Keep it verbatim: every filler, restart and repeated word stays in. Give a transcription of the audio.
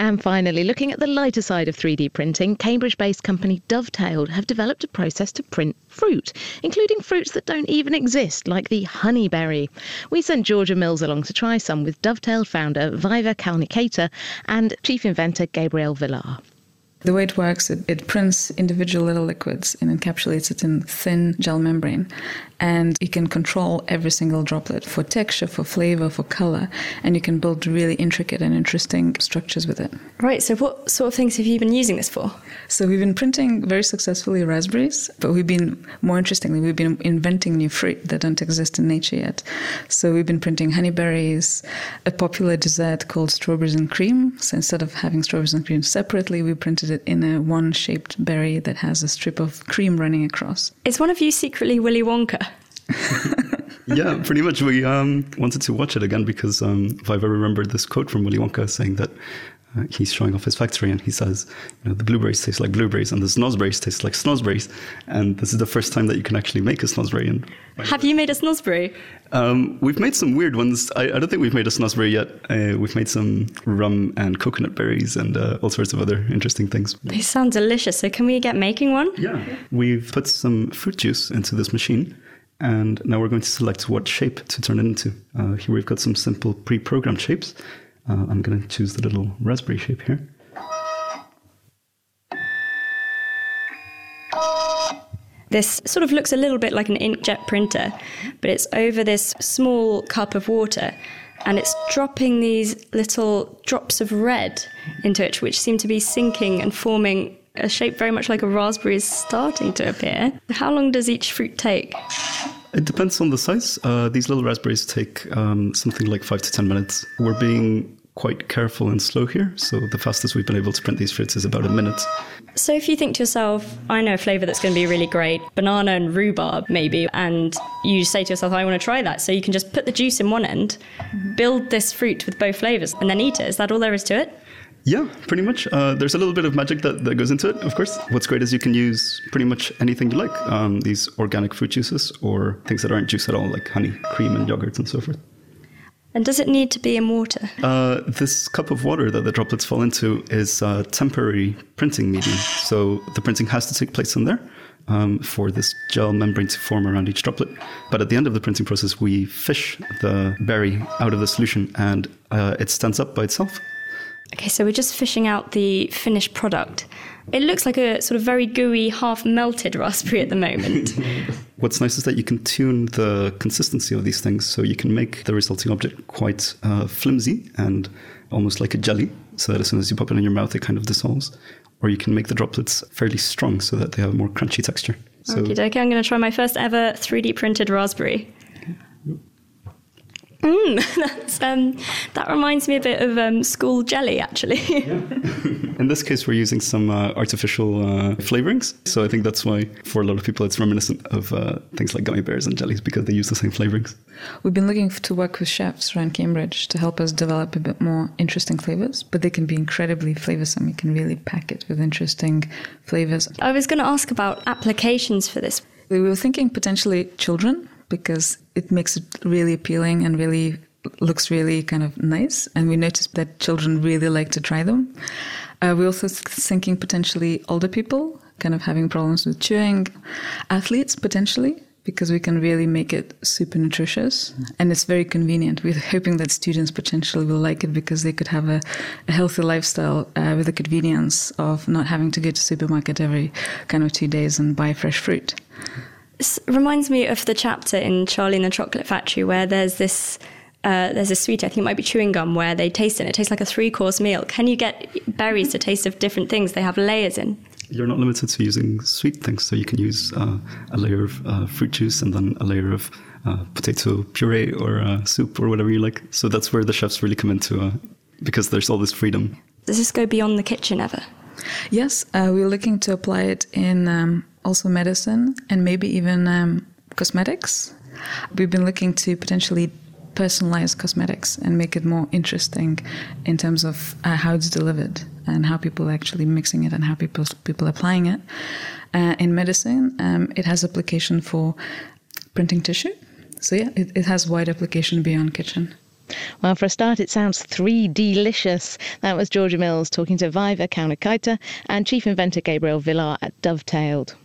And finally, looking at the lighter side of three D printing, Cambridge-based company Dovetailed have developed a process to print fruit, including fruits that don't even exist, like the honeyberry. We sent Georgia Mills along to try some with Dovetailed founder Viva Kalniketa and chief inventor Gabriel Villar. The way it works, it, it prints individual little liquids and encapsulates it in thin gel membrane. And you can control every single droplet for texture, for flavor, for color, and you can build really intricate and interesting structures with it. Right, so what sort of things have you been using this for? So we've been printing very successfully raspberries, but we've been, more interestingly, we've been inventing new fruit that don't exist in nature yet. So we've been printing honeyberries, a popular dessert called strawberries and cream. So instead of having strawberries and cream separately, we printed it in a one-shaped berry that has a strip of cream running across. Is one of you secretly Willy Wonka? Yeah, pretty much. We um, wanted to watch it again because um, if I've ever remembered this quote from Willy Wonka saying that uh, he's showing off his factory and he says, you know, the blueberries taste like blueberries and the snozzberries taste like snozzberries. And this is the first time that you can actually make a snozzberry. And Have you made a snozzberry? Um, we've made some weird ones. I, I don't think we've made a snozzberry yet. Uh, we've made some rum and coconut berries and uh, all sorts of other interesting things. They sound delicious. So can we get making one? Yeah. We've put some fruit juice into this machine. And now we're going to select what shape to turn it into. Uh, here we've got some simple pre-programmed shapes. Uh, I'm going to choose the little raspberry shape here. This sort of looks a little bit like an inkjet printer, but it's over this small cup of water, and it's dropping these little drops of red into it, which seem to be sinking and forming a shape very much like a raspberry is starting to appear. How long does each fruit take? It depends on the size. Uh, these little raspberries take um, something like five to ten minutes. We're being quite careful and slow here, so the fastest we've been able to print these fruits is about a minute. So if you think to yourself, I know a flavour that's going to be really great, banana and rhubarb maybe, and you say to yourself, I want to try that, so you can just put the juice in one end, build this fruit with both flavours, and then eat it. Is that all there is to it? Yeah, pretty much. Uh, there's a little bit of magic that, that goes into it, of course. What's great is you can use pretty much anything you like. Um, these organic fruit juices or things that aren't juice at all, like honey, cream and yogurt and so forth. And does it need to be in water? Uh, this cup of water that the droplets fall into is a temporary printing medium. So the printing has to take place in there um, for this gel membrane to form around each droplet. But at the end of the printing process, we fish the berry out of the solution and uh, it stands up by itself. Okay, so we're just fishing out the finished product. It looks like a sort of very gooey, half-melted raspberry at the moment. What's nice is that you can tune the consistency of these things, so you can make the resulting object quite uh, flimsy and almost like a jelly, so that as soon as you pop it in your mouth, it kind of dissolves. Or you can make the droplets fairly strong so that they have a more crunchy texture. So, okay, okay, I'm going to try my first ever three D printed raspberry. Mm, that's, um, that reminds me a bit of um, school jelly, actually. Yeah. In this case, we're using some uh, artificial uh, flavorings. So I think that's why, for a lot of people, it's reminiscent of uh, things like gummy bears and jellies because they use the same flavorings. We've been looking to work with chefs around Cambridge to help us develop a bit more interesting flavors, but they can be incredibly flavorsome. You can really pack it with interesting flavors. I was going to ask about applications for this. We were thinking potentially children, because it makes it really appealing and really looks really kind of nice. And we noticed that children really like to try them. Uh, we're also thinking potentially older people, kind of having problems with chewing, athletes potentially, because we can really make it super nutritious. Mm. And it's very convenient. We're hoping that students potentially will like it because they could have a, a healthy lifestyle uh, with the convenience of not having to go to supermarket every kind of two days and buy fresh fruit. This reminds me of the chapter in Charlie and the Chocolate Factory where there's this uh, there's a sweet, I think it might be chewing gum, where they taste it. It tastes like a three-course meal. Can you get berries to taste of different things? They have layers in. You're not limited to using sweet things, so you can use uh, a layer of uh, fruit juice and then a layer of uh, potato puree or uh, soup or whatever you like. So that's where the chefs really come into, uh, because there's all this freedom. Does this go beyond the kitchen ever? Yes, uh, we're looking to apply it in um, also medicine and maybe even um, cosmetics. We've been looking to potentially personalize cosmetics and make it more interesting in terms of uh, how it's delivered and how people are actually mixing it and how people people are applying it. Uh, in medicine, um, it has application for printing tissue. So yeah, it, it has wide application beyond kitchen. Well, for a start, it sounds three D-licious. That was Georgia Mills talking to Viva Kaunakaita and chief inventor Gabriel Villar at Dovetailed.